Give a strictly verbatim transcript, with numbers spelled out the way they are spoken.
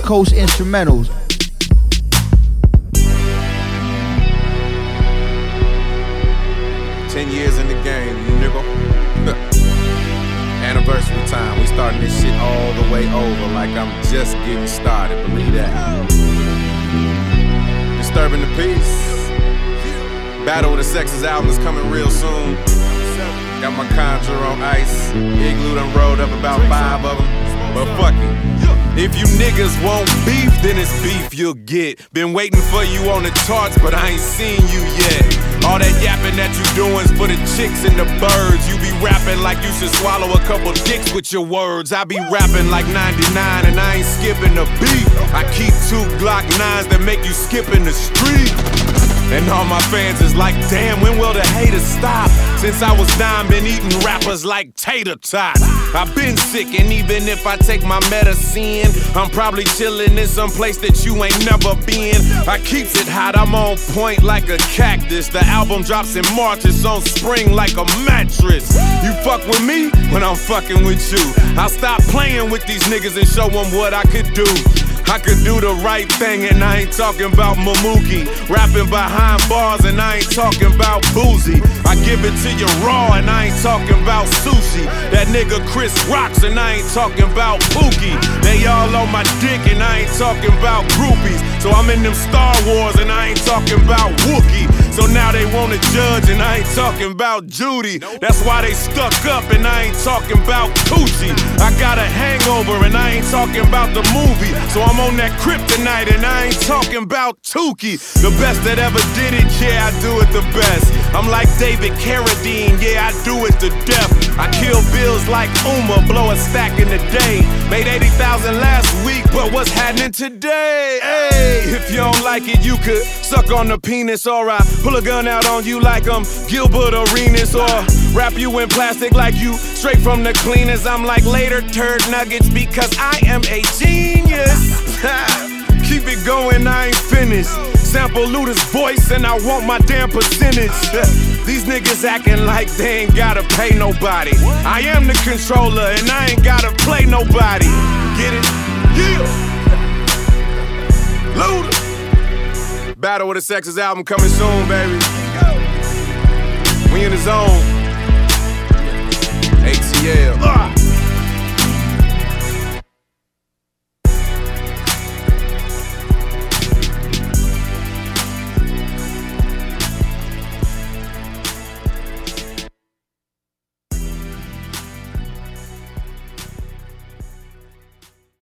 Coast instrumentals. Ten years in the game, nigga. Anniversary time. We starting this shit all the way over like I'm just getting started. Believe that. Disturbing the Peace. Battle of the Sexes album is coming real soon. Got my Conjure on ice. Igloo done rolled up about five of them. But fuck it. If you niggas want beef, then it's beef you'll get. Been waiting for you on the charts, but I ain't seen you yet. All that yapping that you doing's for the chicks and the birds. You be rapping like you should swallow a couple dicks with your words. I be rapping like ninety-nine and I ain't skipping a beat. I keep two Glock nines that make you skip in the street. And all my fans is like, damn, when will the haters stop? Since I was nine, been eating rappers like tater tots. I've been sick, and even if I take my medicine, I'm probably chilling in some place that you ain't never been. I keeps it hot, I'm on point like a cactus. The album drops in March, it's on spring like a mattress. You fuck with me when I'm fucking with you. I'll stop playing with these niggas and show them what I could do. I could do the right thing and I ain't talking about Mamuki. Rapping behind bars and I ain't talking about Boozy. I give it to you raw and I ain't talking about sushi. That nigga Chris rocks and I ain't talking about Pookie. They all on my dick and I ain't talking about groupies. So I'm in them Star Wars and I ain't talking about Wookiee. So now they wanna judge and I ain't talking about Judy. That's why they stuck up and I ain't talking about Coochie. I got a hangover and I ain't talking about the movie. So I'm on that kryptonite and I ain't talking about Tukey. The best that ever did it, yeah, I do it the best. I'm like David Carradine, yeah, I do it to death. I kill bills like Uma, blow a stack in a day. Made eighty thousand last week, but what's happening today? Hey, if you don't like it, you could suck on the penis, or I pull a gun out on you like I'm Gilbert Arenas, or wrap you in plastic like you straight from the cleaners. I'm like later turd nuggets because I am a genius. Keep it going, I ain't finished. Sample Luda's voice and I want my damn percentage. These niggas acting like they ain't gotta pay nobody. I am the controller and I ain't gotta play nobody. Get it? Yeah! Luda! Battle of the Sexes album coming soon, baby. We in the zone. A T L. Uh.